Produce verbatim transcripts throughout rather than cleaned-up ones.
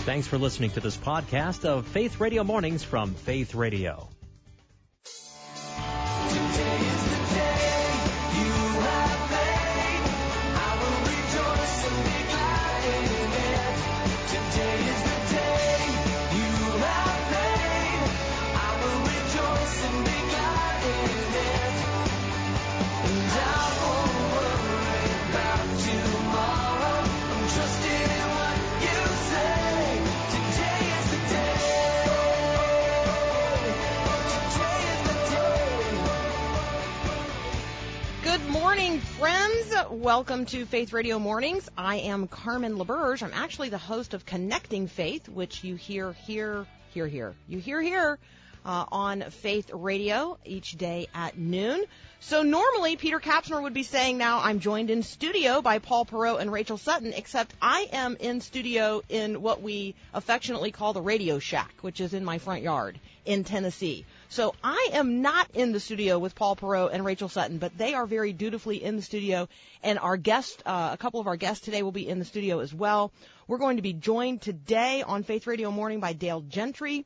Thanks for listening to this podcast of Faith Radio Mornings from Faith Radio. Today is the day you have made. I will rejoice and be glad in it. Today is the day you have made. I will rejoice and be glad in it. And I won't worry about tomorrow. I'm trusting in what you say. Today is the day. Today is the day. Good morning, friends. Welcome to Faith Radio Mornings. I am Carmen LaBerge. I'm actually the host of Connecting Faith, which you hear here, here, here. You hear here uh, on Faith Radio each day at noon. So normally Peter Kapsner would be saying now I'm joined in studio by Paul Perot and Rachel Sutton, except I am in studio in what we affectionately call the Radio Shack, which is in my front yard in Tennessee. So I am not in the studio with Paul Perot and Rachel Sutton, but they are very dutifully in the studio, and our guest, uh, a couple of our guests today will be in the studio as well. We're going to be joined today on Faith Radio Morning by Dale Gentry.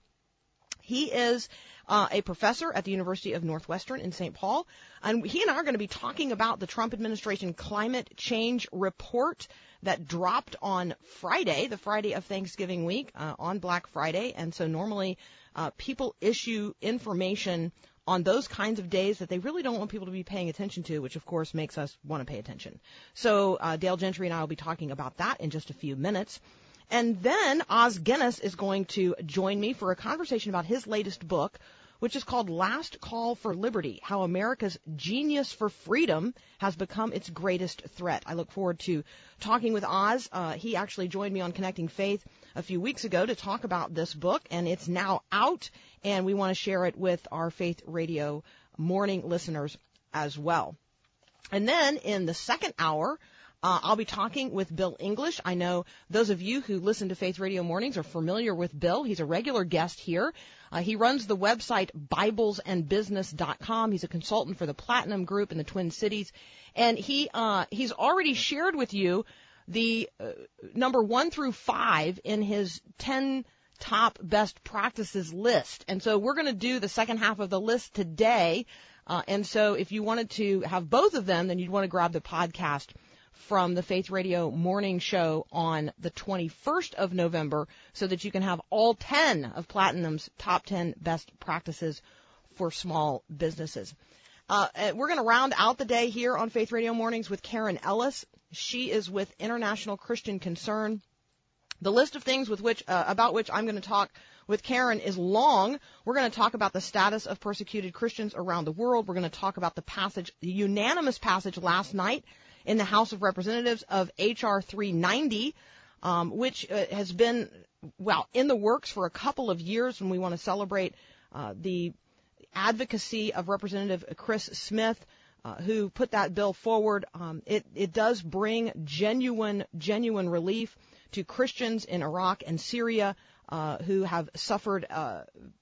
He is uh, a professor at the University of Northwestern in Saint Paul, and he and I are going to be talking about the Trump administration climate change report that dropped on Friday, the Friday of Thanksgiving week, uh, on Black Friday. And so normally uh, people issue information on those kinds of days that they really don't want people to be paying attention to, which of course makes us want to pay attention. So uh, Dale Gentry and I will be talking about that in just a few minutes. And then Oz Guinness is going to join me for a conversation about his latest book, which is called Last Call for Liberty, How America's Genius for Freedom Has Become Its Greatest Threat. I look forward to talking with Oz. Uh, he actually joined me on Connecting Faith a few weeks ago to talk about this book, and it's now out, and we want to share it with our Faith Radio morning listeners as well. And then in the second hour, Uh, I'll be talking with Bill English. I know those of you who listen to Faith Radio Mornings are familiar with Bill. He's a regular guest here. Uh, he runs the website Bibles and Business dot com. He's a consultant for the Platinum Group in the Twin Cities. And he uh, he's already shared with you the uh, number one through five in his ten top best practices list. And so we're going to do the second half of the list today. Uh, and so if you wanted to have both of them, then you'd want to grab the podcast from the Faith Radio Morning Show on the twenty-first of November so that you can have all ten of Platinum's top ten best practices for small businesses. Uh, we're going to round out the day here on Faith Radio Mornings with Karen Ellis. She is with International Christian Concern. The list of things with which uh, about which I'm going to talk with Karen is long. We're going to talk about the status of persecuted Christians around the world. We're going to talk about the passage, the unanimous passage last night in the House of Representatives of H R three ninety, um, which uh, has been, well, in the works for a couple of years, and we want to celebrate uh, the advocacy of Representative Chris Smith, uh, who put that bill forward. Um, it, it does bring genuine, genuine relief to Christians in Iraq and Syria uh, who have suffered uh,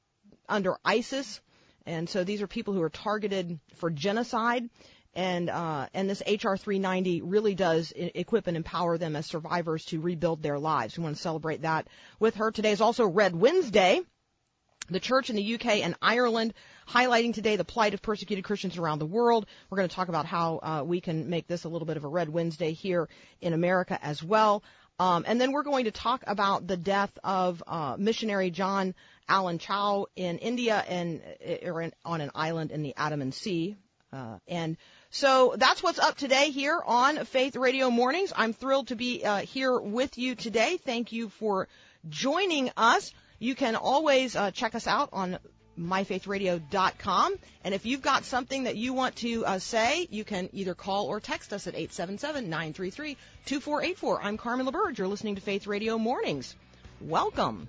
under ISIS. And so these are people who are targeted for genocide. And uh, and this H R three ninety really does I- equip and empower them as survivors to rebuild their lives. We want to celebrate that with her. Today is also Red Wednesday. The church in the U K and Ireland highlighting today the plight of persecuted Christians around the world. We're going to talk about how uh, we can make this a little bit of a Red Wednesday here in America as well. Um, and then we're going to talk about the death of uh, missionary John Allen Chau in India and or in, on an island in the Andaman Sea. Uh, and so that's what's up today here on Faith Radio Mornings. I'm thrilled to be uh, here with you today. Thank you for joining us. You can always uh, check us out on my faith radio dot com. And if you've got something that you want to uh, say, you can either call or text us at eight seven seven, nine three three, two four eight four. I'm Carmen LaBerge. You're listening to Faith Radio Mornings. Welcome.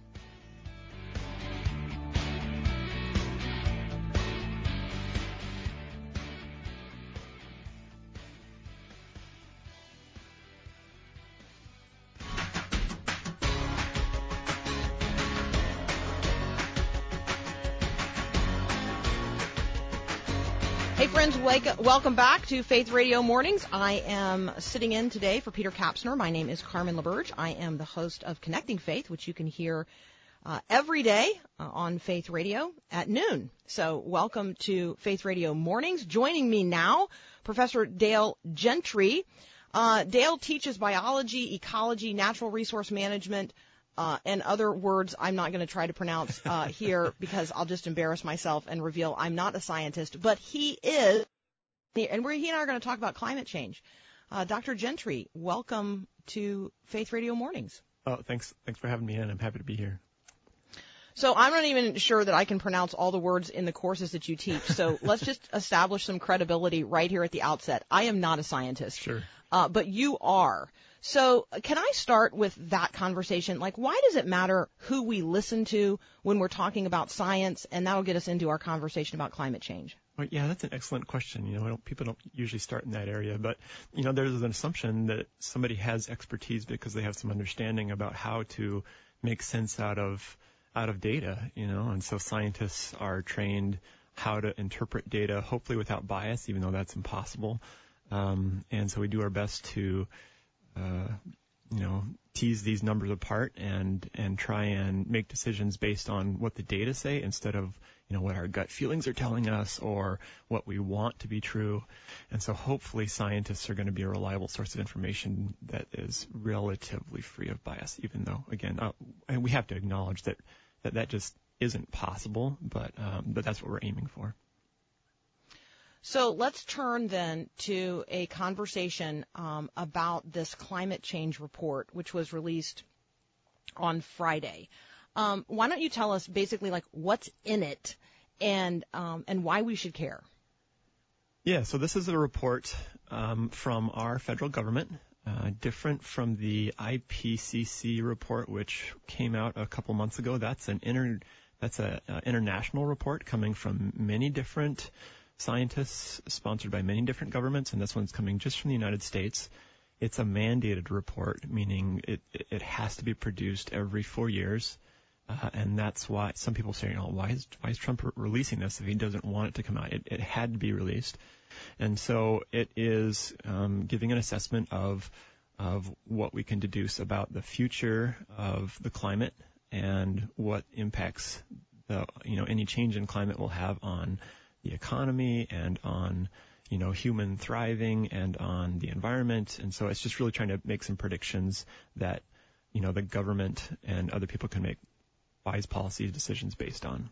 Friends, wake, welcome back to Faith Radio Mornings. I am sitting in today for Peter Kapsner. My name is Carmen LaBerge. I am the host of Connecting Faith, which you can hear uh, every day uh, on Faith Radio at noon. So welcome to Faith Radio Mornings. Joining me now, Professor Dale Gentry. Uh, Dale teaches biology, ecology, natural resource management, Uh, and other words I'm not going to try to pronounce uh, here because I'll just embarrass myself and reveal I'm not a scientist. But he is, and we're, he and I are going to talk about climate change. Uh, Doctor Gentry, welcome to Faith Radio Mornings. Oh, thanks. Thanks for having me in. I'm happy to be here. So I'm not even sure that I can pronounce all the words in the courses that you teach. So let's just establish some credibility right here at the outset. I am not a scientist. Sure. Uh, but you are. So can I start with that conversation? Like, why does it matter who we listen to when we're talking about science? And that'll get us into our conversation about climate change. Well, yeah, that's an excellent question. You know, I don't, people don't usually start in that area, but, you know, there's an assumption that somebody has expertise because they have some understanding about how to make sense out of out of data, you know, and so scientists are trained how to interpret data, hopefully without bias, even though that's impossible. Um, and so we do our best to, uh, you know, tease these numbers apart and, and try and make decisions based on what the data say instead of, you know, what our gut feelings are telling us or what we want to be true. And so hopefully scientists are going to be a reliable source of information that is relatively free of bias, even though, again, uh, and we have to acknowledge that, that that just isn't possible, but, um, but that's what we're aiming for. So let's turn then to a conversation um, about this climate change report, which was released on Friday. Um, why don't you tell us basically like what's in it and um, and why we should care? Yeah, so this is a report um, from our federal government, uh, different from the I P C C report, which came out a couple months ago. That's an inter that's a uh, international report coming from many different scientists, sponsored by many different governments, and this one's coming just from the United States. It's a mandated report, meaning it, it has to be produced every four years, uh, and that's why some people say, oh, why is, why is Trump re- releasing this if he doesn't want it to come out? It, it had to be released. And so it is um, giving an assessment of of what we can deduce about the future of the climate and what impacts the, you know, any change in climate will have on the economy and on, you know, human thriving and on the environment. And so it's just really trying to make some predictions that, you know, the government and other people can make wise policy decisions based on.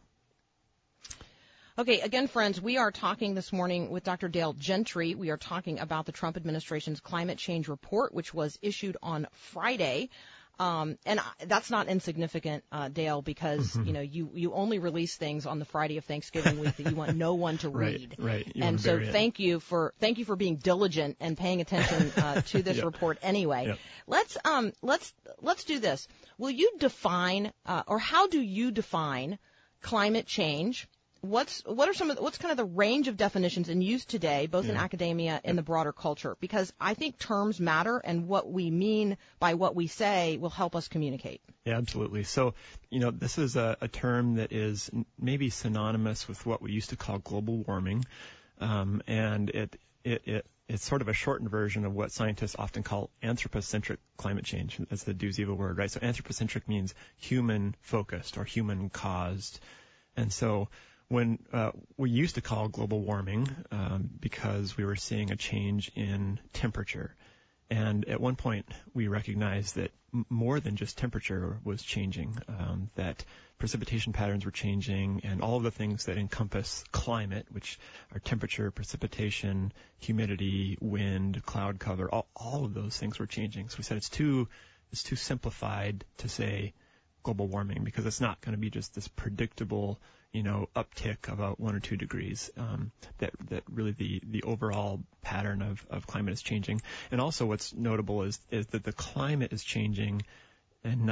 Okay, again, friends, we are talking this morning with Doctor Dale Gentry. We are talking about the Trump administration's climate change report, which was issued on Friday. Um, and I, that's not insignificant, uh, Dale, because, mm-hmm. you know, you, you only release things on the Friday of Thanksgiving week that you want no one to read. Right, right. You and so thank you for, thank you for being diligent and paying attention, uh, to this yep. report anyway. Yep. Let's, um, let's, let's do this. Will you define, uh, or how do you define climate change? What's what are some of the, what's kind of the range of definitions in use today, both yeah. in academia and the broader culture? Because I think terms matter, and what we mean by what we say will help us communicate. Yeah, absolutely. So, you know, this is a, a term that is maybe synonymous with what we used to call global warming, um, and it it it it's sort of a shortened version of what scientists often call anthropocentric climate change. That's the doozy of a word, right? So anthropocentric means human focused or human caused, and so when uh, we used to call global warming um, because we were seeing a change in temperature. And at one point, we recognized that m- more than just temperature was changing, um, that precipitation patterns were changing, and all of the things that encompass climate, which are temperature, precipitation, humidity, wind, cloud cover, all, all of those things were changing. So we said it's too, it's too simplified to say global warming because it's not going to be just this predictable, you know, uptick of about one or two degrees, um, that, that really the, the overall pattern of, of climate is changing. And also what's notable is, is that the climate is changing and not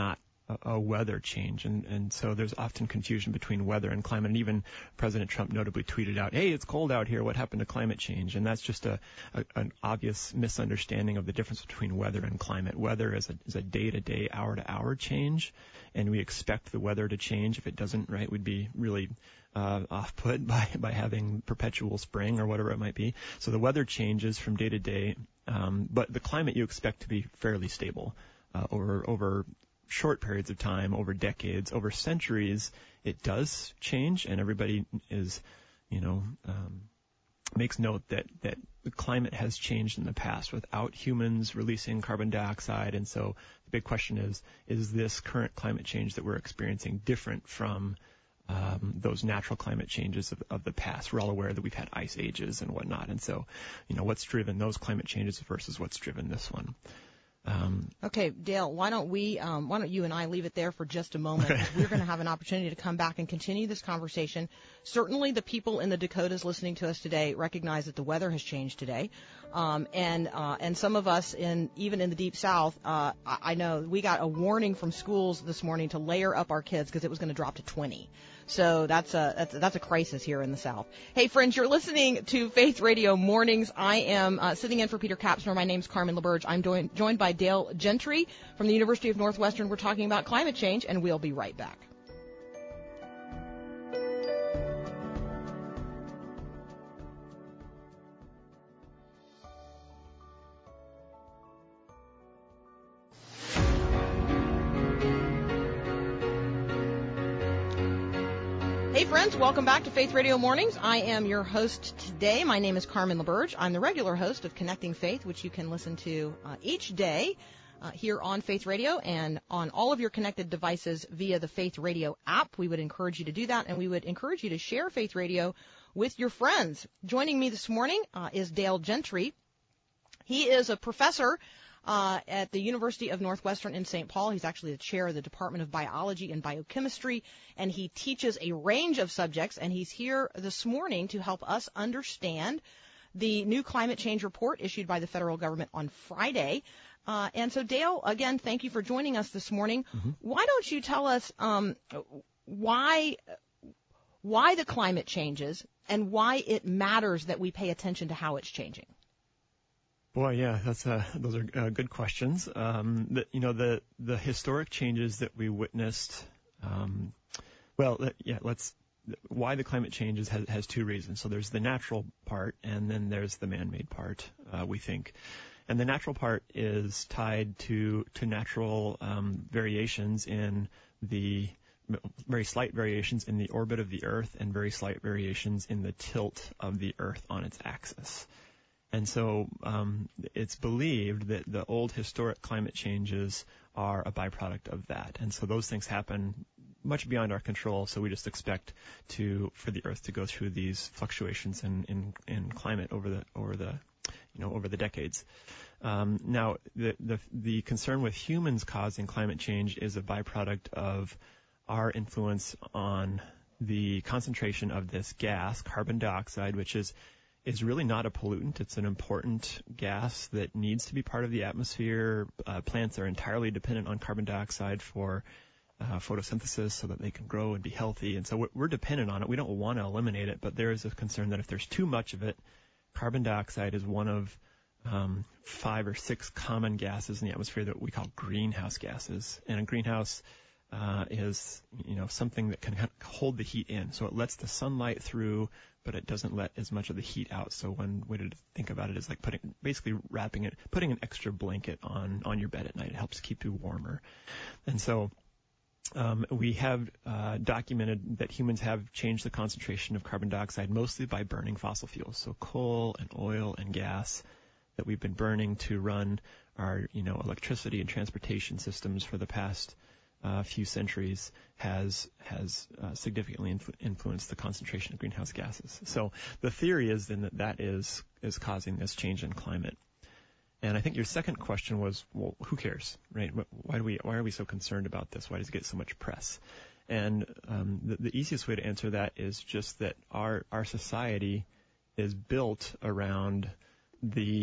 a, a weather change. And, and so there's often confusion between weather and climate. And even President Trump notably tweeted out, hey, it's cold out here. What happened to climate change? And that's just a, a an obvious misunderstanding of the difference between weather and climate. Weather is a, is a day-to-day, hour-to-hour change, and we expect the weather to change. If it doesn't, right, we'd be really uh, off-put by, by having perpetual spring or whatever it might be. So the weather changes from day to day, um, but the climate you expect to be fairly stable uh, over over short periods of time, over decades, over centuries. It does change, and everybody is, you know, um, makes note that that the climate has changed in the past without humans releasing carbon dioxide. And so the big question is, is this current climate change that we're experiencing different from um, those natural climate changes of, of the past? We're all aware that we've had ice ages and whatnot. And so, you know, what's driven those climate changes versus what's driven this one? Um, Okay, Dale, why don't we, um, why don't you and I leave it there for just a moment? We're going to have an opportunity to come back and continue this conversation. Certainly the people in the Dakotas listening to us today recognize that the weather has changed today. Um, and, uh, and some of us in, even in the Deep South, uh, I, I know we got a warning from schools this morning to layer up our kids because it was going to drop to twenty. So that's a, that's a, that's a crisis here in the South. Hey, friends, you're listening to Faith Radio Mornings. I am uh, sitting in for Peter Kapsner. My name's Carmen LaBerge. I'm joined, joined by Dale Gentry from the University of Northwestern. We're talking about climate change, and we'll be right back. Hey friends, welcome back to Faith Radio Mornings. I am your host today. My name is Carmen LaBerge. I'm the regular host of Connecting Faith, which you can listen to uh, each day uh, here on Faith Radio and on all of your connected devices via the Faith Radio app. We would encourage you to do that, and we would encourage you to share Faith Radio with your friends. Joining me this morning uh, is Dale Gentry. He is a professor Uh, at the University of Northwestern in Saint Paul. He's actually the chair of the Department of Biology and Biochemistry, and he teaches a range of subjects, and he's here this morning to help us understand the new climate change report issued by the federal government on Friday. Uh, and so, Dale, again, thank you for joining us this morning. Mm-hmm. Why don't you tell us um, why why the climate changes and why it matters that we pay attention to how it's changing? Boy, yeah, that's uh, those are uh, good questions. Um, the, you know, the the historic changes that we witnessed. Um, well, yeah, let's. Why the climate changes has, has two reasons. So there's the natural part, and then there's the man-made part. Uh, we think, and the natural part is tied to to natural um, variations in the very slight variations in the orbit of the Earth, and very slight variations in the tilt of the Earth on its axis. And so um, it's believed that the old historic climate changes are a byproduct of that. And so those things happen much beyond our control. So we just expect to for the Earth to go through these fluctuations in, in, in climate over the over the you know over the decades. Um, now the, the the concern with humans causing climate change is a byproduct of our influence on the concentration of this gas, carbon dioxide, which is is really not a pollutant. It's an important gas that needs to be part of the atmosphere. Uh, plants are entirely dependent on carbon dioxide for uh, photosynthesis so that they can grow and be healthy. And so we're, we're dependent on it. We don't want to eliminate it, but there is a concern that if there's too much of it, carbon dioxide is one of um, five or six common gases in the atmosphere that we call greenhouse gases. And a greenhouse uh, is, you know, something that can hold the heat in. So it lets the sunlight through, but it doesn't let as much of the heat out. So one way to think about it is like putting, basically wrapping it, putting an extra blanket on, on your bed at night. It helps keep you warmer. And so, um, we have, uh, documented that humans have changed the concentration of carbon dioxide mostly by burning fossil fuels. So coal and oil and gas that we've been burning to run our, you know, electricity and transportation systems for the past Uh, few centuries has has uh, significantly influ- influenced the concentration of greenhouse gases. So the theory is then that that is is causing this change in climate. And I think your second question was, well, who cares, right? Why do we why are we so concerned about this? Why does it get so much press? And um, the, the easiest way to answer that is just that our our society is built around the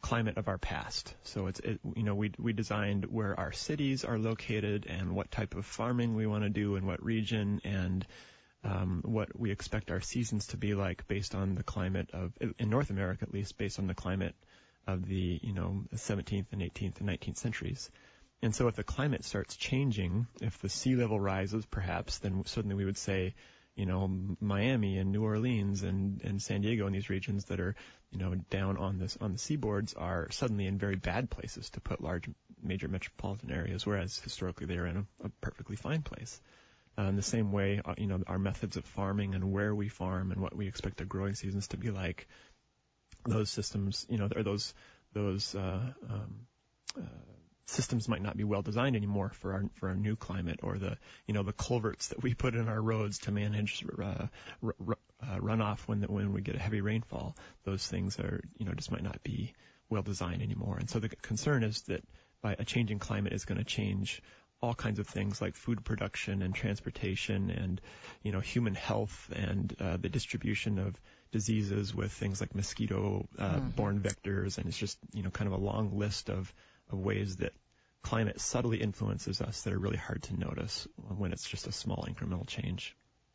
climate of our past. So it's, it, you know, we we designed where our cities are located and what type of farming we want to do in what region, and um, what we expect our seasons to be like based on the climate of, in North America at least, based on the climate of the, you know, seventeenth and eighteenth and nineteenth centuries. And so if the climate starts changing, if the sea level rises perhaps, then suddenly we would say, you know, Miami and New Orleans and, and San Diego and these regions that are, you know, down on this on the seaboards are suddenly in very bad places to put large major metropolitan areas, whereas historically they are in a, a perfectly fine place. Uh, in the same way, uh, you know, our methods of farming and where we farm and what we expect the growing seasons to be like, those systems, you know, or those those uh, um, uh, systems might not be well designed anymore for our for our new climate, or the you know the culverts that we put in our roads to manage uh, r- r- uh, runoff when the, when we get a heavy rainfall. Those things are you know just might not be well designed anymore. And so the concern is that by a changing climate is going to change all kinds of things like food production and transportation and you know human health and uh, the distribution of diseases with things like mosquito uh, mm-hmm. borne vectors, and it's just you know kind of a long list of of ways that climate subtly influences us that are really hard to notice when it's just a small incremental change.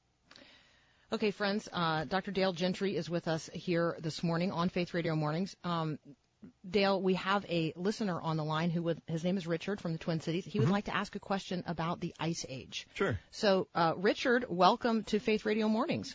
Okay, friends, uh, Doctor Dale Gentry is with us here this morning on Faith Radio Mornings. Um, Dale, we have a listener on the line who would, his name is Richard from the Twin Cities. He would mm-hmm. like to ask a question about the Ice Age. Sure. So, uh, Richard, welcome to Faith Radio Mornings.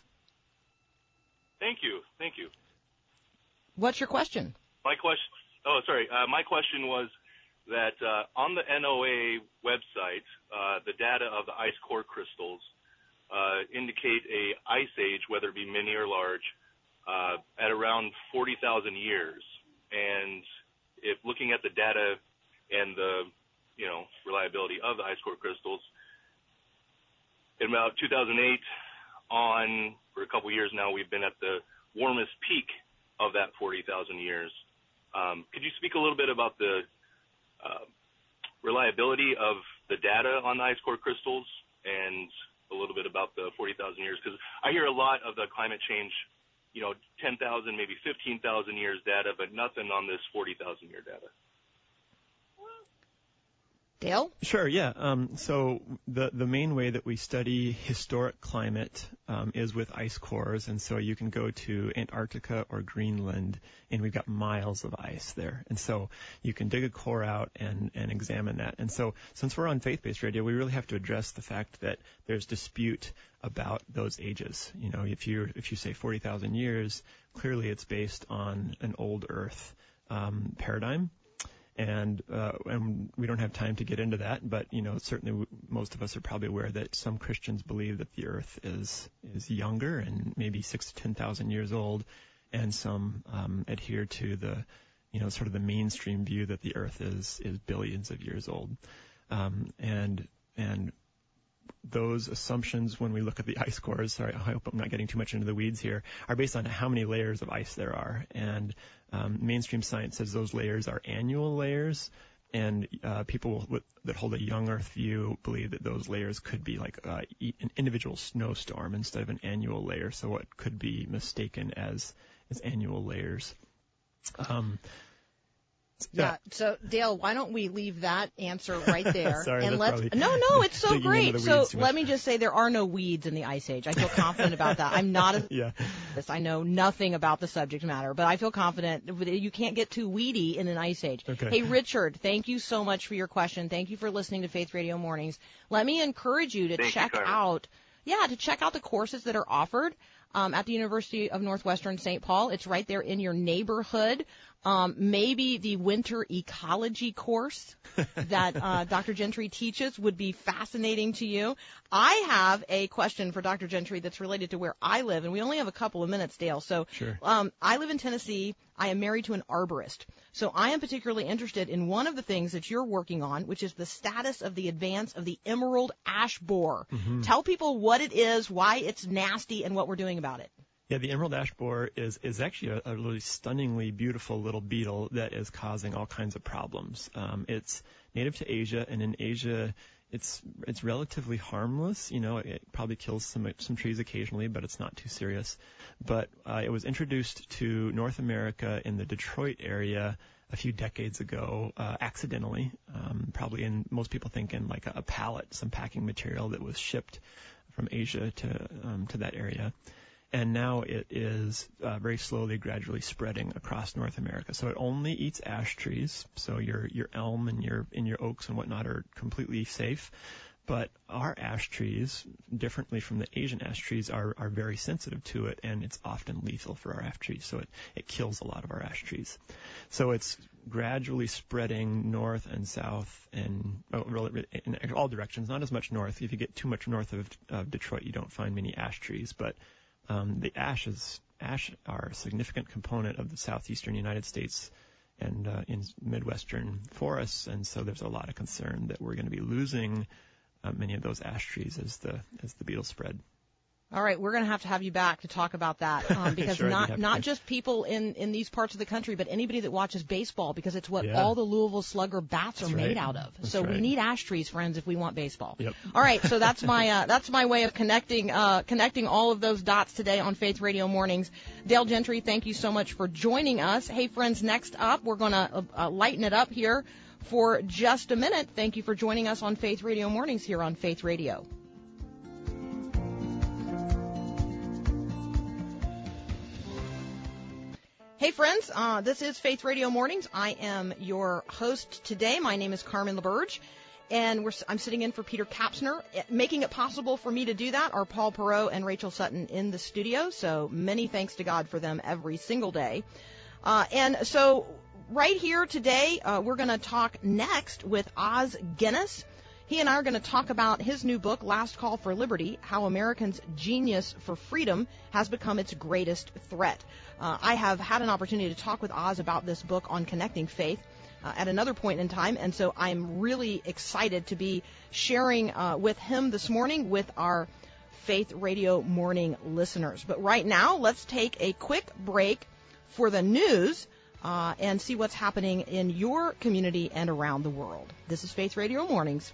Thank you. Thank you. What's your question? My question, oh, sorry. Uh, my question was that uh, on the N O A website, uh, the data of the ice core crystals uh, indicate a ice age, whether it be mini or large, uh, at around forty thousand years. And if looking at the data and the, you know, reliability of the ice core crystals, in about two thousand eight on, for a couple years now, we've been at the warmest peak of that forty thousand years. Um, could you speak a little bit about the uh, reliability of the data on the ice core crystals and a little bit about the forty thousand years? Because I hear a lot of the climate change, you know, ten thousand, maybe fifteen thousand years data, but nothing on this forty thousand year data. Dale? Sure, yeah. Um, so the the main way that we study historic climate um, is with ice cores, and so you can go to Antarctica or Greenland, and we've got miles of ice there. And so you can dig a core out and, and examine that. And so since we're on faith-based radio, we really have to address the fact that there's dispute about those ages. You know, if you if you say forty thousand years, clearly it's based on an old Earth um, paradigm. And, uh, and we don't have time to get into that, but, you know, certainly w- most of us are probably aware that some Christians believe that the earth is, is younger and maybe six to ten thousand years old, and some, um, adhere to the, you know, sort of the mainstream view that the earth is, is billions of years old. Um, and, and those assumptions, when we look at the ice cores, sorry, I hope I'm not getting too much into the weeds here, are based on how many layers of ice there are. And um, mainstream science says those layers are annual layers, and uh, people with, that hold a young Earth view believe that those layers could be like uh, an individual snowstorm instead of an annual layer, so what could be mistaken as, as annual layers. Um, Yeah. yeah. So Dale, why don't we leave that answer right there? Sorry, and that's let's No, no, it's so great. So too let me just say there are no weeds in the Ice Age. I feel confident about that. I'm not a yeah. I know nothing about the subject matter, but I feel confident you can't get too weedy in an Ice Age. Okay. Hey, Richard, thank you so much for your question. Thank you for listening to Faith Radio Mornings. Let me encourage you to thank check you, out yeah, to check out the courses that are offered um, at the University of Northwestern Saint Paul. It's right there in your neighborhood. Um, maybe the winter ecology course that uh, Doctor Gentry teaches would be fascinating to you. I have a question for Doctor Gentry that's related to where I live, and we only have a couple of minutes, Dale. So sure. um, I live in Tennessee. I am married to an arborist. So I am particularly interested in one of the things that you're working on, which is the status of the advance of the emerald ash borer. Mm-hmm. Tell people what it is, why it's nasty, and what we're doing about it. Yeah, the emerald ash borer is, is actually a, a really stunningly beautiful little beetle that is causing all kinds of problems. Um, it's native to Asia, and in Asia, it's it's relatively harmless. You know, it probably kills some some trees occasionally, but it's not too serious. But uh, it was introduced to North America in the Detroit area a few decades ago uh, accidentally, um, probably in most people think in like a, a pallet, some packing material that was shipped from Asia to um, to that area. And now it is uh, very slowly, gradually spreading across North America. So it only eats ash trees. So your your elm and your and your oaks and whatnot are completely safe. But our ash trees, differently from the Asian ash trees, are, are very sensitive to it, and it's often lethal for our ash trees. So it, it kills a lot of our ash trees. So it's gradually spreading north and south and oh, really, in all directions, not as much north. If you get too much north of, of Detroit, you don't find many ash trees. But um, the ashes, ash are a significant component of the southeastern United States and uh, in Midwestern forests. And so there's a lot of concern that we're going to be losing Uh, many of those ash trees as the as the beetles spread. All right, we're going to have to have you back to talk about that um, because sure, not not to. just people in, in these parts of the country, but anybody that watches baseball, because it's what Yeah. all the Louisville Slugger bats That's are right. made out of. That's so right. we need ash trees, friends, if we want baseball. Yep. All right, so that's my uh, that's my way of connecting uh, connecting all of those dots today on Faith Radio Mornings. Dale Gentry, thank you so much for joining us. Hey, friends, next up, we're going to uh, uh, lighten it up here for just a minute. Thank you for joining us on Faith Radio Mornings here on Faith Radio. Hey, friends, uh, this is Faith Radio Mornings. I am your host today. My name is Carmen LaBerge, and we're, I'm sitting in for Peter Kapsner. Making it possible for me to do that are Paul Perot and Rachel Sutton in the studio, so many thanks to God for them every single day. Uh, and so right here today, uh, we're going to talk next with Os Guinness. He and I are going to talk about his new book, Last Call for Liberty, How Americans' Genius for Freedom Has Become Its Greatest Threat. Uh, I have had an opportunity to talk with Oz about this book on Connecting Faith uh, at another point in time, and so I'm really excited to be sharing uh, with him this morning with our Faith Radio Morning listeners. But right now, let's take a quick break for the news uh, and see what's happening in your community and around the world. This is Faith Radio Mornings.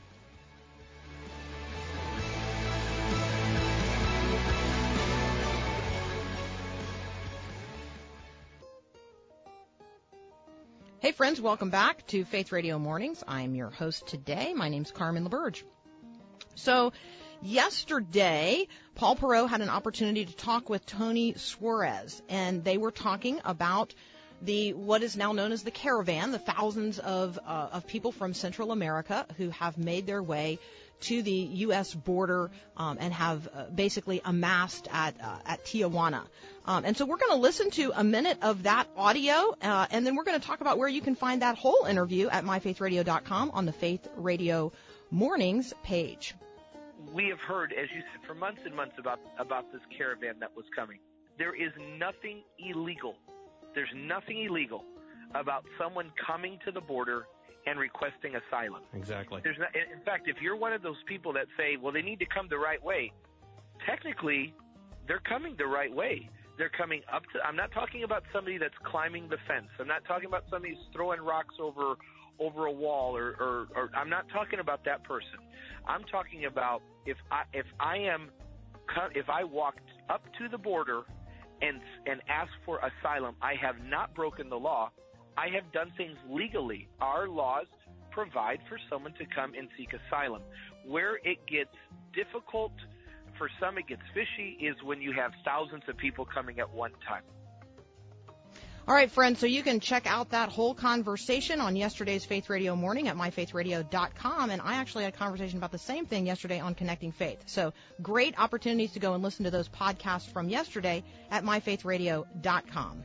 Hey, friends, welcome back to Faith Radio Mornings. I'm your host today. My name's Carmen LaBerge. So, yesterday, Paul Perot had an opportunity to talk with Tony Suarez, and they were talking about the what is now known as the caravan, the thousands of uh, of people from Central America who have made their way to the U S border um, and have uh, basically amassed at uh, at Tijuana. Um, and so we're going to listen to a minute of that audio, uh, and then we're going to talk about where you can find that whole interview at my faith radio dot com on the Faith Radio Mornings page. We have heard, as you said, for months and months about, about this caravan that was coming. There is nothing illegal. There's nothing illegal about someone coming to the border and requesting asylum. Exactly. There's not, in fact, if you're one of those people that say, well, they need to come the right way, technically, they're coming the right way. They're coming up to, I'm not talking about somebody that's climbing the fence. I'm not talking about somebody who's throwing rocks over over a wall, or, or, or I'm not talking about that person. I'm talking about if I if I am if I walked up to the border and and asked for asylum, I have not broken the law. I have done things legally. Our laws provide for someone to come and seek asylum. Where it gets difficult, for some it gets fishy, is when you have thousands of people coming at one time. All right, friends, so you can check out that whole conversation on yesterday's Faith Radio Morning at my faith radio dot com, and I actually had a conversation about the same thing yesterday on Connecting Faith. So great opportunities to go and listen to those podcasts from yesterday at my faith radio dot com.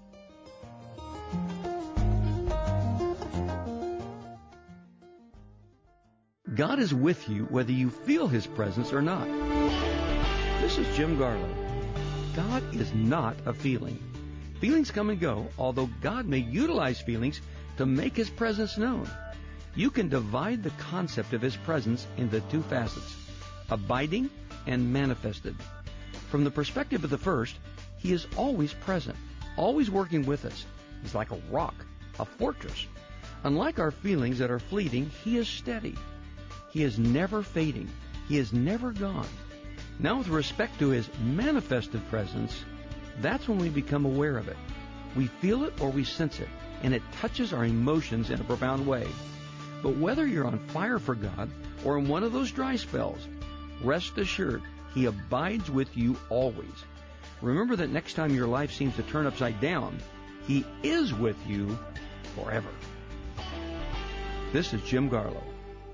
God is with you whether you feel His presence or not. This is Jim Garlow. God is not a feeling. Feelings come and go, although God may utilize feelings to make His presence known. You can divide the concept of His presence into two facets, abiding and manifested. From the perspective of the first, He is always present, always working with us. He's like a rock, a fortress. Unlike our feelings that are fleeting, He is steady. He is never fading. He is never gone. Now, with respect to His manifested presence, that's when we become aware of it. We feel it or we sense it. and it touches our emotions in a profound way. But whether you're on fire for God or in one of those dry spells, rest assured He abides with you always. Remember that next time your life seems to turn upside down, He is with you forever. This is Jim Garlow.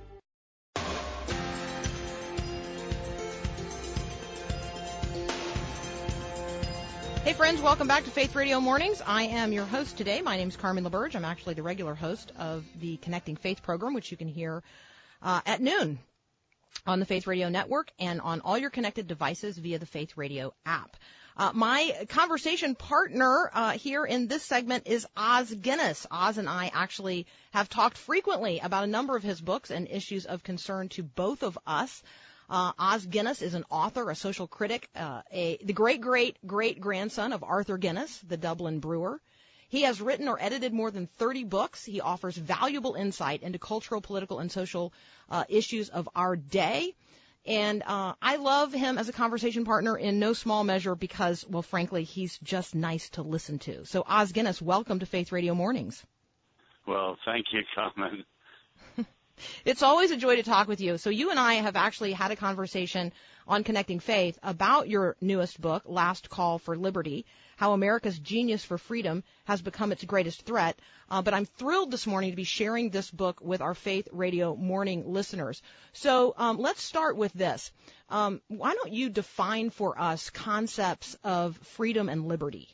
Hey friends, welcome back to Faith Radio Mornings. I am your host today. My name is Carmen LaBerge. I'm actually the regular host of the Connecting Faith program, which you can hear uh, at noon on the Faith Radio Network and on all your connected devices via the Faith Radio app. Uh, my conversation partner uh, here in this segment is Os Guinness. Oz and I actually have talked frequently about a number of his books and issues of concern to both of us. Uh, Os Guinness is an author, a social critic, uh, a, the great-great-great-grandson of Arthur Guinness, the Dublin brewer. He has written or edited more than thirty books. He offers valuable insight into cultural, political, and social uh, issues of our day. And uh, I love him as a conversation partner in no small measure because, well, frankly, he's just nice to listen to. So, Os Guinness, welcome to Faith Radio Mornings. Well, thank you, Carmen. It's always a joy to talk with you. So you and I have actually had a conversation on Connecting Faith about your newest book, Last Call for Liberty, How America's Genius for Freedom Has Become Its Greatest Threat. Uh, but I'm thrilled this morning to be sharing this book with our Faith Radio Morning listeners. So um, let's start with this. Um, why don't you define for us concepts of freedom and liberty?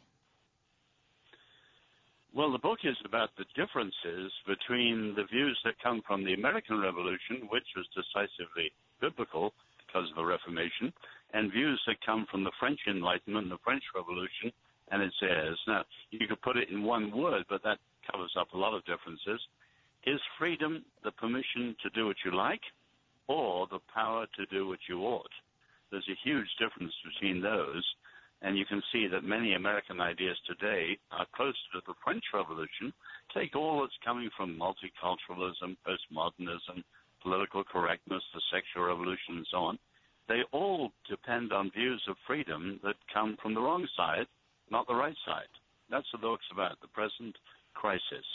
Well, the book is about the differences between the views that come from the American Revolution, which was decisively biblical because of the Reformation, and views that come from the French Enlightenment, the French Revolution, and its heirs. Now, you could put it in one word, but that covers up a lot of differences. Is freedom the permission to do what you like, or the power to do what you ought? There's a huge difference between those. And you can see that many American ideas today are close to the French Revolution. Take all that's coming from multiculturalism, postmodernism, political correctness, the sexual revolution, and so on. They all depend on views of freedom that come from the wrong side, not the right side. That's what the book's about, the present crisis.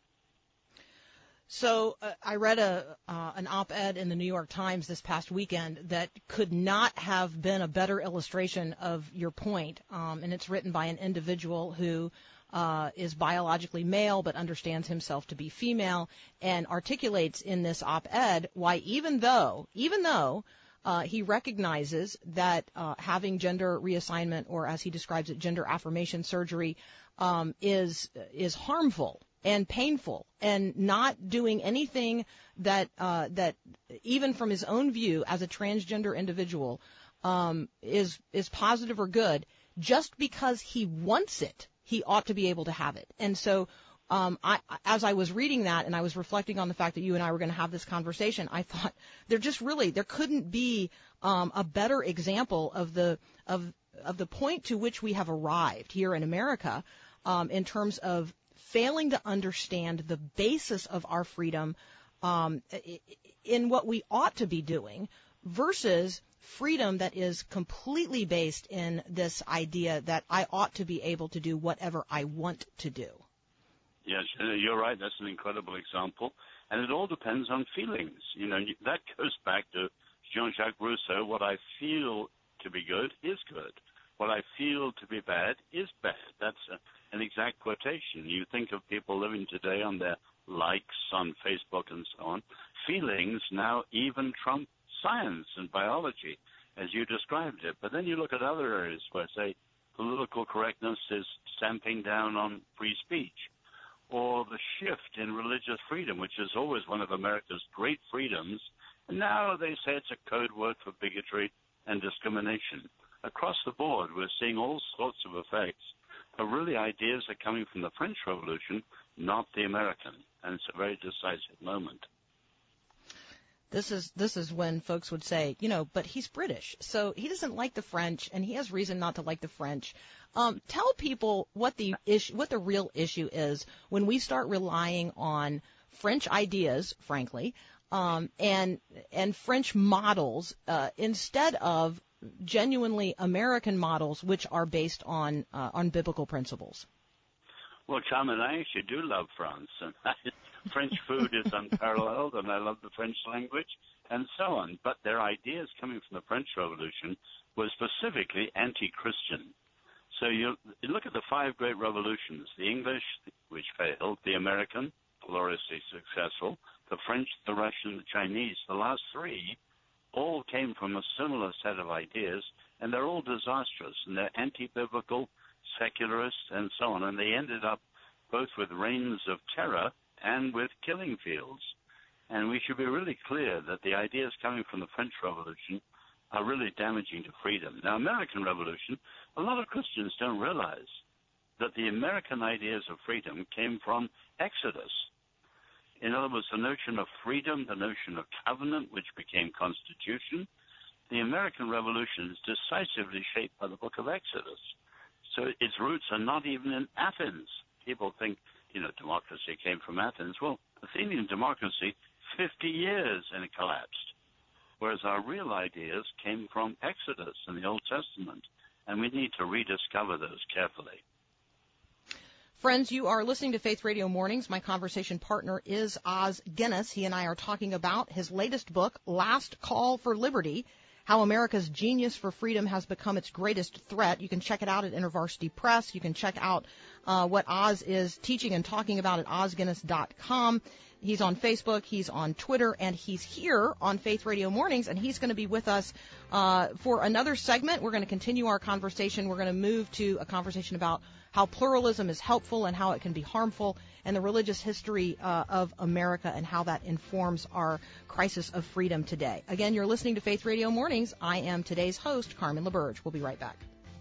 So uh, I read a uh, an op-ed in the New York Times this past weekend that could not have been a better illustration of your point, um, and it's written by an individual who uh, is biologically male but understands himself to be female and articulates in this op-ed why even though, even though uh, he recognizes that uh, having gender reassignment, or as he describes it, gender affirmation surgery, um, is is harmful and painful, and not doing anything that uh, that even from his own view as a transgender individual um, is is positive or good. Just because he wants it, he ought to be able to have it. And so, um, I, as I was reading that and I was reflecting on the fact that you and I were going to have this conversation, I thought there just really there couldn't be um, a better example of the of of the point to which we have arrived here in America um, in terms of failing to understand the basis of our freedom um, in what we ought to be doing versus freedom that is completely based in this idea that I ought to be able to do whatever I want to do. Yes, you're right. That's an incredible example. And it all depends on feelings. You know, that goes back to Jean-Jacques Rousseau. What I feel to be good is good. What I feel to be bad is bad. That's a, an exact quotation. You think of people living today on their likes on Facebook and so on. Feelings now even trump science and biology, as you described it. But then you look at other areas where, say, political correctness is stamping down on free speech, or the shift in religious freedom, which is always one of America's great freedoms. And now they say it's a code word for bigotry and discrimination. Across the board, we're seeing all sorts of effects, but really ideas are coming from the French Revolution, not the American, and it's a very decisive moment. This is this is when folks would say, you know, but he's British, so he doesn't like the French, and he has reason not to like the French. Um, tell people what the issue, what the real issue is when we start relying on French ideas, frankly, um, and and French models uh, instead of genuinely American models, which are based on uh, on biblical principles. Well, Carmen, I actually do love France, and French food is unparalleled, and I love the French language, and so on. But their ideas coming from the French Revolution were specifically anti-Christian. So you, you look at the five great revolutions: the English, which failed; the American, gloriously successful; the French, the Russian, the Chinese. The last three all came from a similar set of ideas, and they're all disastrous, and they're anti-biblical, secularists, and so on, and they ended up both with reigns of terror and with killing fields. And we should be really clear that the ideas coming from the French Revolution are really damaging to freedom. Now, American Revolution, a lot of Christians don't realize that the American ideas of freedom came from Exodus. In other words, the notion of freedom, the notion of covenant, which became Constitution. The American Revolution is decisively shaped by the book of Exodus. So its roots are not even in Athens. People think, you know, democracy came from Athens. Well, Athenian democracy, fifty years and it collapsed. Whereas our real ideas came from Exodus in the Old Testament, and we need to rediscover those carefully. Friends, you are listening to Faith Radio Mornings. My conversation partner is Os Guinness. He and I are talking about his latest book, Last Call for Liberty, How America's Genius for Freedom Has Become Its Greatest Threat. You can check it out at InterVarsity Press. You can check out uh, what Oz is teaching and talking about at Os Guinness dot com. He's on Facebook, he's on Twitter, and he's here on Faith Radio Mornings, and he's going to be with us uh, for another segment. We're going to continue our conversation. We're going to move to a conversation about how pluralism is helpful and how it can be harmful, and the religious history uh, of America and how that informs our crisis of freedom today. Again, you're listening to Faith Radio Mornings. I am today's host, Carmen LaBerge. We'll be right back.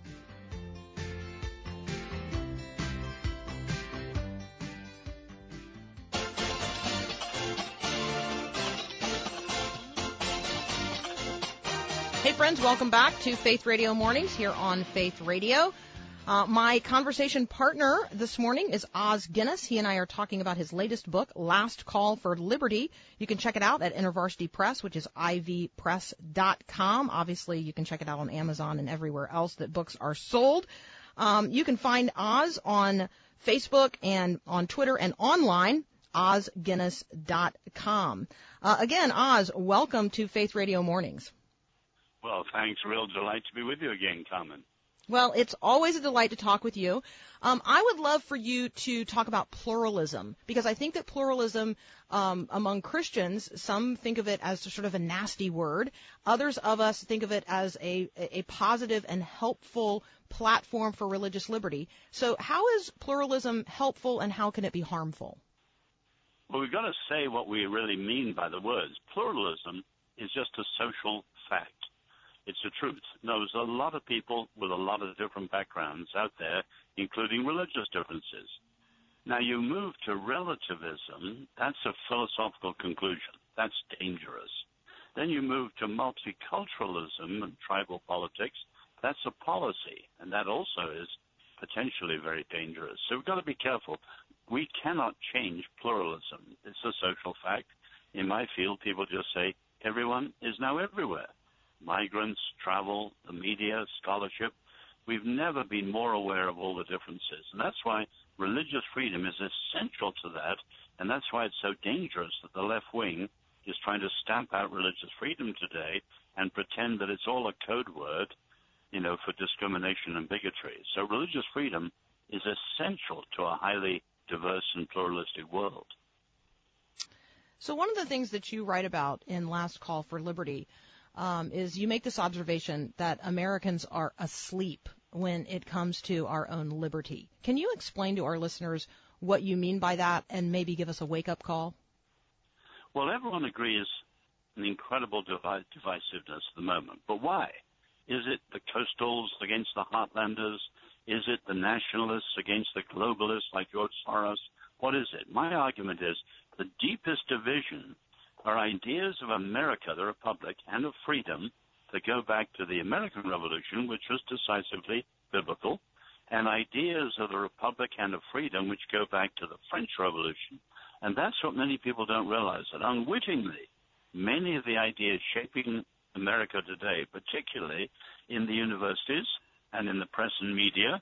Hey, friends, welcome back to Faith Radio Mornings here on Faith Radio. Uh, my conversation partner this morning is Os Guinness. He and I are talking about his latest book, Last Call for Liberty. You can check it out at InterVarsity Press, which is I V press dot com. Obviously, you can check it out on Amazon and everywhere else that books are sold. Um, you can find Oz on Facebook and on Twitter and online, Os Guinness dot com. Uh, again, Oz, welcome to Faith Radio Mornings. Well, thanks. Real delight to be with you again, Carmen. Well, it's always a delight to talk with you. Um, I would love for you to talk about pluralism, because I think that pluralism um, among Christians, some think of it as sort of a nasty word. Others of us think of it as a, a positive and helpful platform for religious liberty. So how is pluralism helpful, and how can it be harmful? Well, we've got to say what we really mean by the words. Pluralism is just a social fact. It's the truth. No, there's a lot of people with a lot of different backgrounds out there, including religious differences. Now, you move to relativism. That's a philosophical conclusion. That's dangerous. Then you move to multiculturalism and tribal politics. That's a policy, and that also is potentially very dangerous. So we've got to be careful. We cannot change pluralism. It's a social fact. In my field, people just say, everyone is now everywhere. Migrants, travel, the media, scholarship. We've never been more aware of all the differences. And that's why religious freedom is essential to that. And that's why it's so dangerous that the left wing is trying to stamp out religious freedom today and pretend that it's all a code word, you know, for discrimination and bigotry. So religious freedom is essential to a highly diverse and pluralistic world. So one of the things that you write about in Last Call for Liberty Um, is you make this observation that Americans are asleep when it comes to our own liberty. Can you explain to our listeners what you mean by that and maybe give us a wake-up call? Well, everyone agrees an incredible divi- divisiveness at the moment. But why? Is it the coastals against the heartlanders? Is it the nationalists against the globalists like George Soros? What is it? My argument is the deepest division are ideas of America, the Republic, and of freedom that go back to the American Revolution, which was decisively biblical, and ideas of the Republic and of freedom, which go back to the French Revolution. And that's what many people don't realize, that unwittingly, many of the ideas shaping America today, particularly in the universities and in the press and media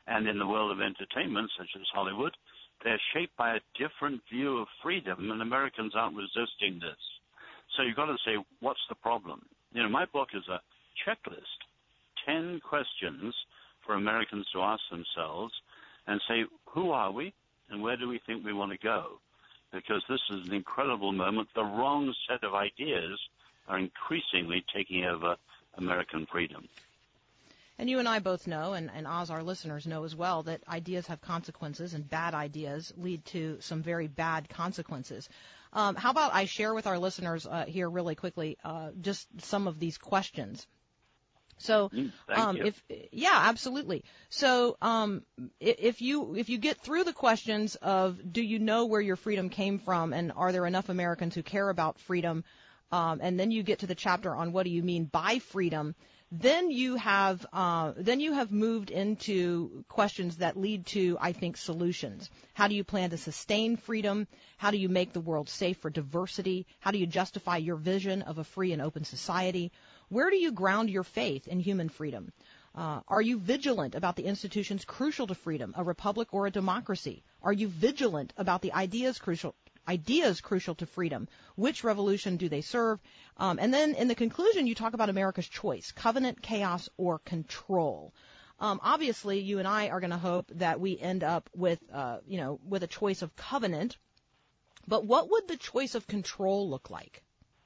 and in the world of entertainment, such as Hollywood, they're shaped by a different view of freedom, and Americans aren't resisting this. So you've got to say, what's the problem? You know, my book is a checklist, ten questions for Americans to ask themselves and say, who are we and where do we think we want to go? Because this is an incredible moment. The wrong set of ideas are increasingly taking over American freedom. And you and I both know, and, and Oz, our listeners know as well, that ideas have consequences, and bad ideas lead to some very bad consequences. Um, how about I share with our listeners uh, here really quickly uh, just some of these questions. So, mm, thank um, you. if yeah, absolutely. So, um, if you if you get through the questions of do you know where your freedom came from, and are there enough Americans who care about freedom, um, and then you get to the chapter on what do you mean by freedom, then you have uh, then you have moved into questions that lead to, I think, solutions. How do you plan to sustain freedom? How do you make the world safe for diversity? How do you justify your vision of a free and open society? Where do you ground your faith in human freedom? Uh, are you vigilant about the institutions crucial to freedom, a republic or a democracy? Are you vigilant about the ideas crucial ideas crucial to freedom? Which revolution do they serve? Um, and then in the conclusion, you talk about America's choice, covenant, chaos, or control. Um, obviously, you and I are going to hope that we end up with, uh, you know, with a choice of covenant. But what would the choice of control look like?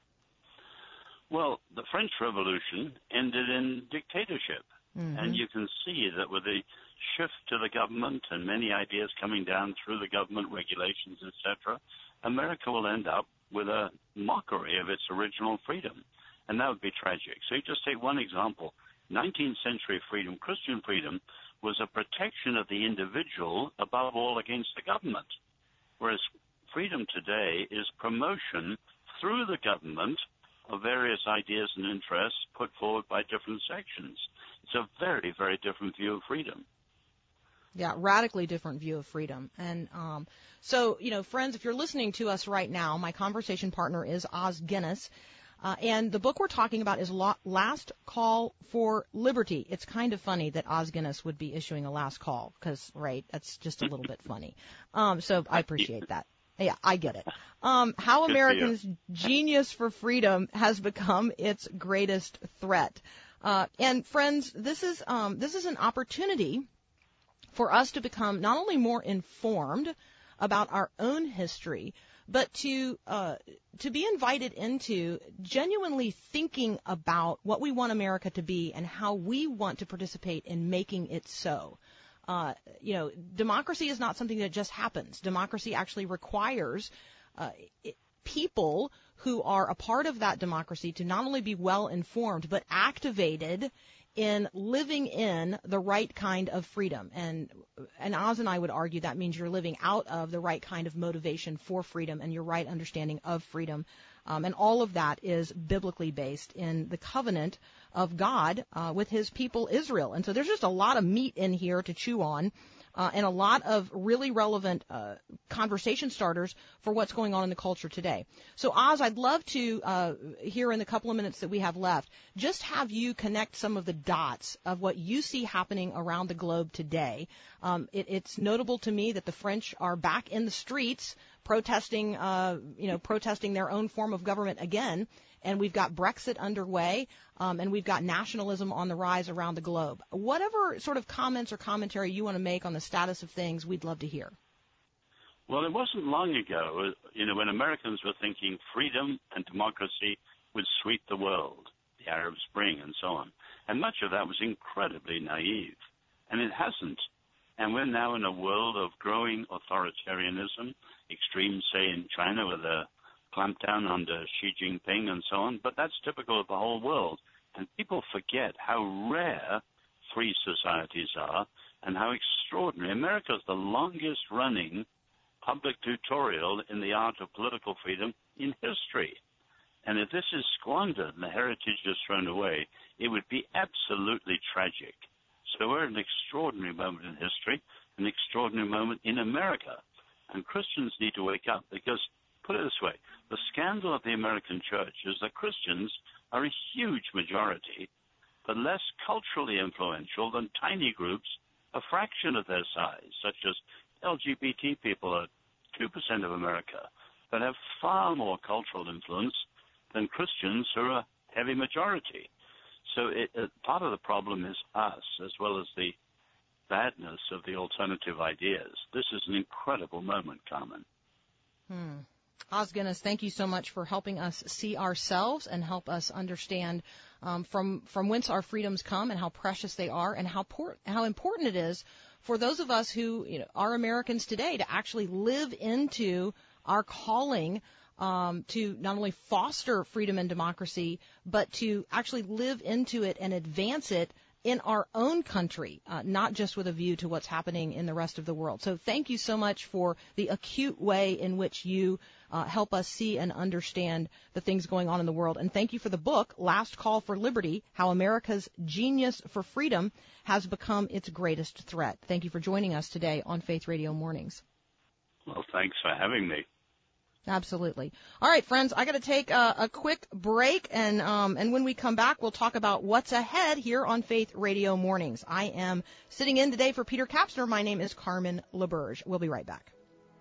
Well, the French Revolution ended in dictatorship. Mm-hmm. And you can see that with the shift to the government and many ideas coming down through the government regulations, et cetera, America will end up with a mockery of its original freedom. And that would be tragic. So you just take one example. nineteenth century freedom, Christian freedom, was a protection of the individual above all against the government. Whereas freedom today is promotion through the government of various ideas and interests put forward by different sections. It's a very, very different view of freedom. Yeah, radically different view of freedom. And um, so, you know, friends, if you're listening to us right now, my conversation partner is Os Guinness. Uh, and the book we're talking about is Last Call for Liberty. It's kind of funny that Os Guinness would be issuing a last call because, right, that's just a little bit funny. Um, so I appreciate that. Yeah, I get it. Um, how Americans' genius for freedom has become its greatest threat. Uh, and friends, this is um, this is an opportunity for us to become not only more informed about our own history, but to uh, to be invited into genuinely thinking about what we want America to be and how we want to participate in making it so. Uh, you know, democracy is not something that just happens. Democracy actually requires uh, it, people who are a part of that democracy to not only be well informed, but activated in living in the right kind of freedom. And and Oz and I would argue that means you're living out of the right kind of motivation for freedom and your right understanding of freedom. Um, and all of that is biblically based in the covenant of God uh, with his people Israel. And so there's just a lot of meat in here to chew on. Uh, and a lot of really relevant uh, conversation starters for what's going on in the culture today. So, Oz, I'd love to, uh, here in the couple of minutes that we have left, just have you connect some of the dots of what you see happening around the globe today. Um, it, it's notable to me that the French are back in the streets protesting, uh, you know, protesting their own form of government again. And we've got Brexit underway, um, and we've got nationalism on the rise around the globe. Whatever sort of comments or commentary you want to make on the status of things, we'd love to hear. Well, it wasn't long ago, you know, when Americans were thinking freedom and democracy would sweep the world, the Arab Spring and so on. And much of that was incredibly naive. And it hasn't. And we're now in a world of growing authoritarianism, extreme, say, in China with a clampdown under Xi Jinping and so on, but that's typical of the whole world. And people forget how rare free societies are and how extraordinary. America is the longest-running public tutorial in the art of political freedom in history. And if this is squandered and the heritage is thrown away, it would be absolutely tragic. So we're at an extraordinary moment in history, an extraordinary moment in America. And Christians need to wake up because, put it this way, the scandal of the American church is that Christians are a huge majority, but less culturally influential than tiny groups a fraction of their size, such as L G B T people are two percent of America, but have far more cultural influence than Christians who are a heavy majority. So it, it, part of the problem is us, as well as the badness of the alternative ideas. This is an incredible moment, Carmen. Hmm. Os Guinness, thank you so much for helping us see ourselves and help us understand um, from from whence our freedoms come and how precious they are, and how por- how important it is for those of us who, you know, are Americans today to actually live into our calling um, to not only foster freedom and democracy, but to actually live into it and advance it in our own country, uh, not just with a view to what's happening in the rest of the world. So thank you so much for the acute way in which you uh, help us see and understand the things going on in the world. And thank you for the book, Last Call for Liberty, How America's Genius for Freedom Has Become Its Greatest Threat. Thank you for joining us today on Faith Radio Mornings. Well, thanks for having me. Absolutely. All right, friends, I got to take a, a quick break, and um, and when we come back, we'll talk about what's ahead here on Faith Radio Mornings. I am sitting in today for Peter Kapsner. My name is Carmen LaBerge. We'll be right back.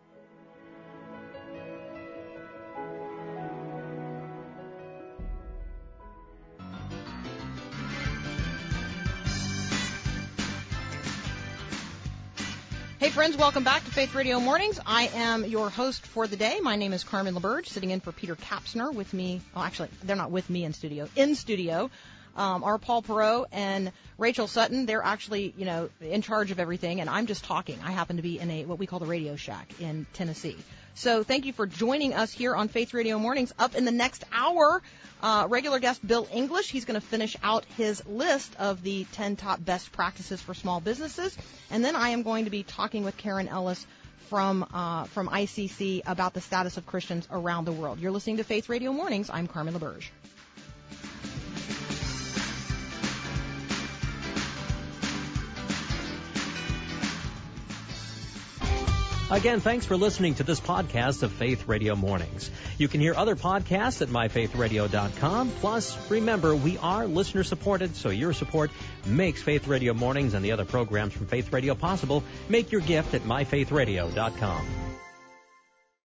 Hey, friends, welcome back to Faith Radio Mornings. I am your host for the day. My name is Carmen LaBerge, sitting in for Peter Kapsner. With me, oh, actually, they're not with me in studio. In studio um, are Paul Perot and Rachel Sutton. They're actually, you know, in charge of everything, and I'm just talking. I happen to be in a what we call the Radio Shack in Tennessee. So thank you for joining us here on Faith Radio Mornings. Up in the next hour, uh, regular guest Bill English. He's going to finish out his list of the ten top best practices for small businesses. And then I am going to be talking with Karen Ellis from uh, from I C C about the status of Christians around the world. You're listening to Faith Radio Mornings. I'm Carmen LaBerge. Again, thanks for listening to this podcast of Faith Radio Mornings. You can hear other podcasts at my faith radio dot com. Plus, remember, we are listener-supported, so your support makes Faith Radio Mornings and the other programs from Faith Radio possible. Make your gift at my faith radio dot com.